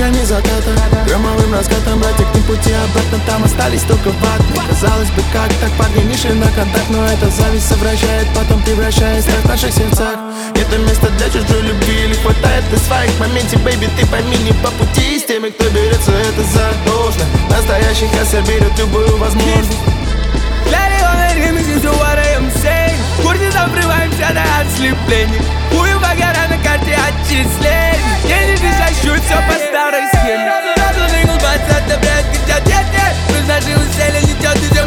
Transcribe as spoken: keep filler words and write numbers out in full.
лучами заката, громовым раскатом, братик, не пути обратно, там остались только ваты. Казалось бы, как так, парни не шли на контакт, но эта зависть совращает, потом превращает страх в наших сердцах. Нет места для чужой любви, или хватает ты своих моменте, бэйби, ты пойми, не по пути с теми, кто берется это за должное. Настоящих эсер берет любую возможность. Куртизом врываемся до отслепления. Хую багара на карте отчислений. Деньги шащут все по старой схеме. Сразу двигал двадцать, брат, кричат, нет, нет. Пусть наши усилия не тет,